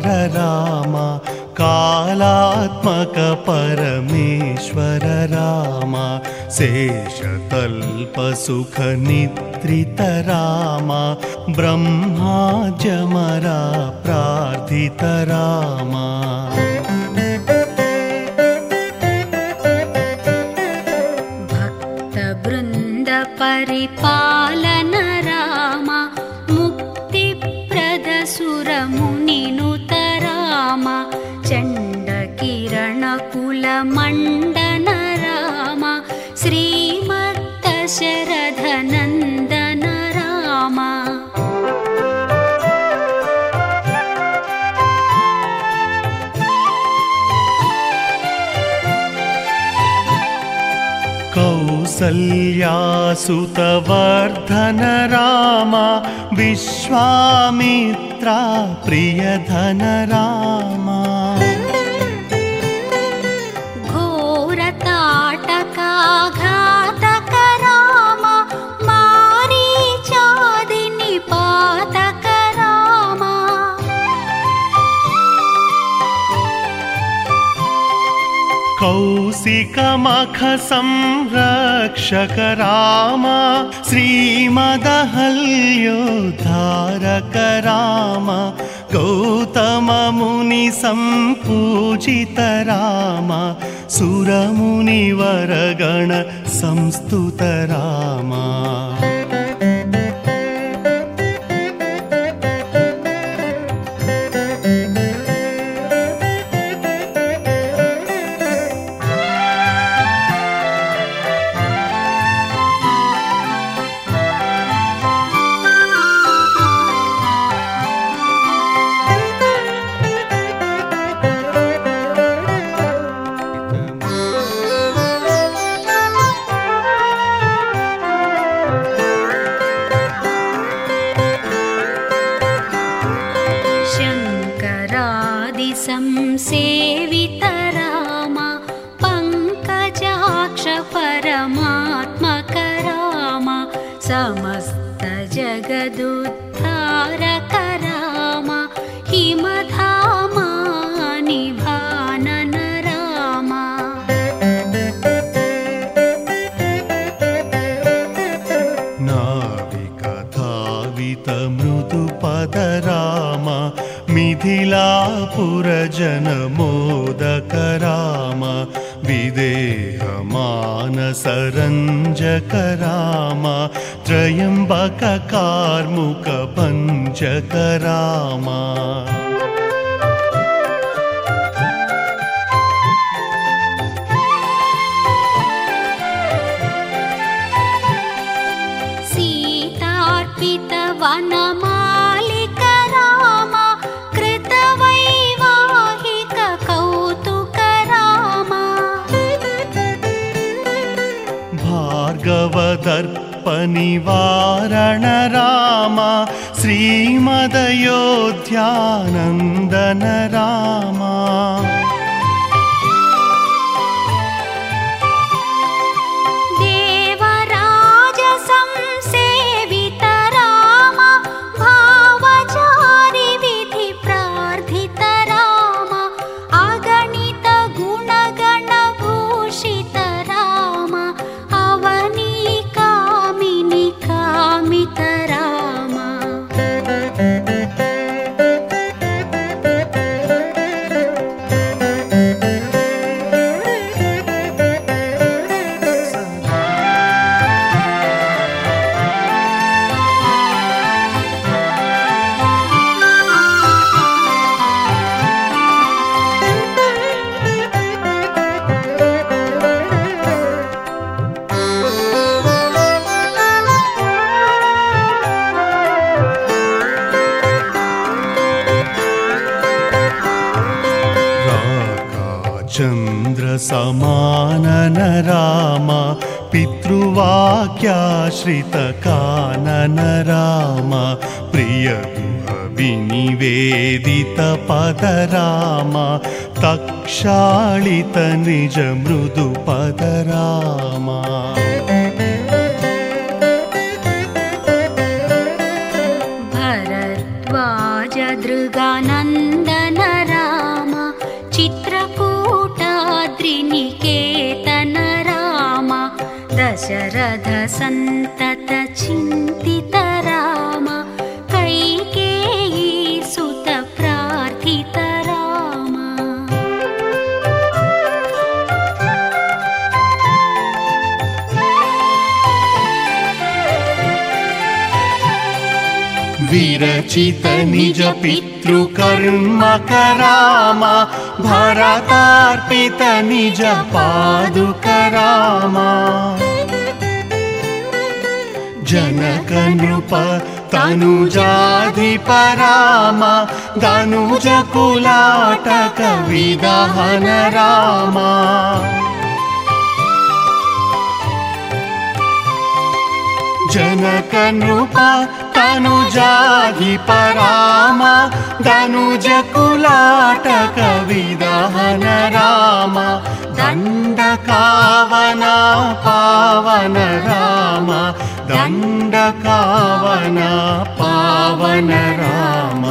ईश्वर राम कालात्मक परमेश्वर राम शेषतल्प सुख निद्रित राम ब्रह्माजमरा प्रार्थित राम भक्त वृंद परिपालन राम मुक्तिप्रद सुर मुनिनुत राम चंड किरण कुल मंडन राम श्रीमद्दशरथ नंदन राम कौसल्यासुतवर्धन राम विश्वामित्रा प्रियधन राम घोरताटकाघातक राम मारीचादि निपातक राम कौशिकमख संरक्षक राम श्रीमदहल्योद्धारक राम गौतम मुनि संपूजित राम सुरमुनिवरगण संस्तुत राम संसेवित राम पंकजाक्ष परमात्मक राम समस्त जगदुद्धारक राम हिमधामा निभानन राम नाविकधावित मृदुपद राम मिथिलापुरजन मोदक राम विदेह मानसरञ्जक राम त्रयम्बक कार्मुक भञ्जक राम सीतार्पित वनमालिक राम कृतवैवाहिक कौतुक राम भार्गवदर्प निवारण राम श्रीमदयोध्यानन्दन राम चंद्र समानन राम पितृवाक्याश्रित कानन राम प्रिय विनिवेदित पद राम तक्षालित निज मृदु पद राम भरद्वाज दृगानन्दन दशरथ सन्तत चिन्तित राम कैकेयी सुत प्रार्थित राम विरचित निज पितृकर्म कराम भरतार्पित निज पादुक राम जनक नृप तनुजाधिप राम धनुज कुलाटक विदहन राम जनक नृप तनुजाधिप राम धनुज कुलाटक विदहन राम दण्डकावन पावन राम दण्डकावन पावन राम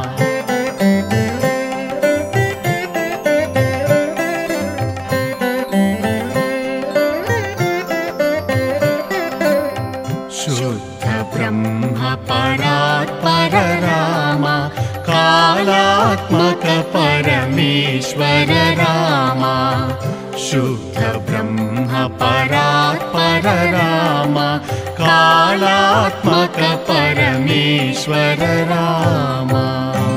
शुद्ध ब्रह्म परात्पर राम कालात्मक परमेश्वर राम शुद्ध ब्रह्म परात्पर राम कालात्मक परमेश्वर राम